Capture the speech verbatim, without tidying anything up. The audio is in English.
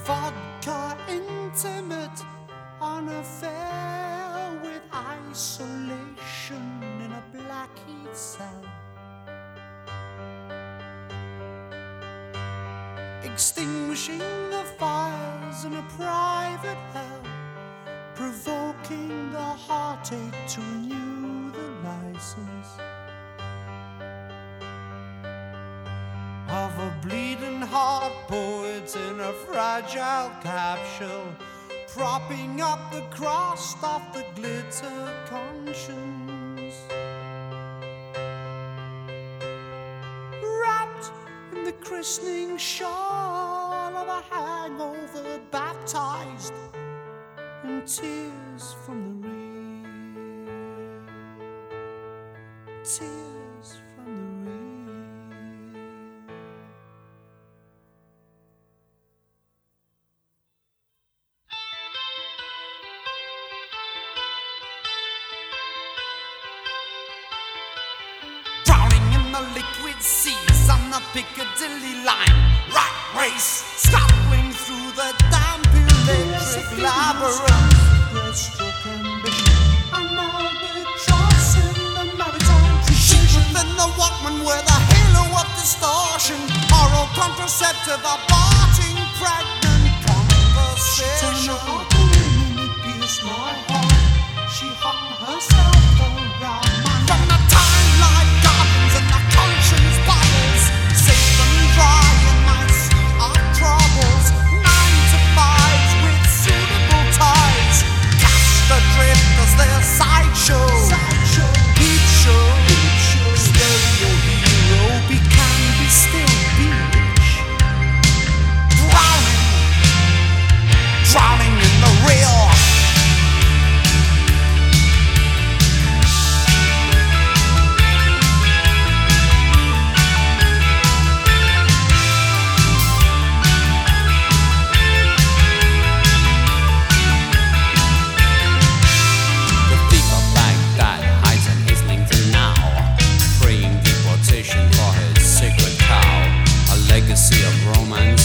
vodka intimate, an affair with isolation in a black heat cell. Extinguishing the fires in a private hell, provoking the heartache to renew the license of a bleeding heart poet in a fragile capsule, propping up the crust of the glitter conscience, wrapped in the christening shawl of a hangover, baptized in tears from the real, tears from the real. Drowning in the liquid seas on the Piccadilly line, rat race scuttling through the damp electric labyrinth. Breaststroke ambition, and now we're crossing the maritime tradition. Within the Walkman were the halo of distortion, oral contraceptive aborting pregnant conversation. She turned her heart and it pierced my heart. She hung herself around my neck. From the time-life gardens and the conscience bottles, safe and dry in my sea of troubles. Nine to fives with suitable ties, cast adrift as their sideshow. Peep show, stereo hero, be can be still beach. Drowning, drowning in the real. For his sacred cow, a legacy of romance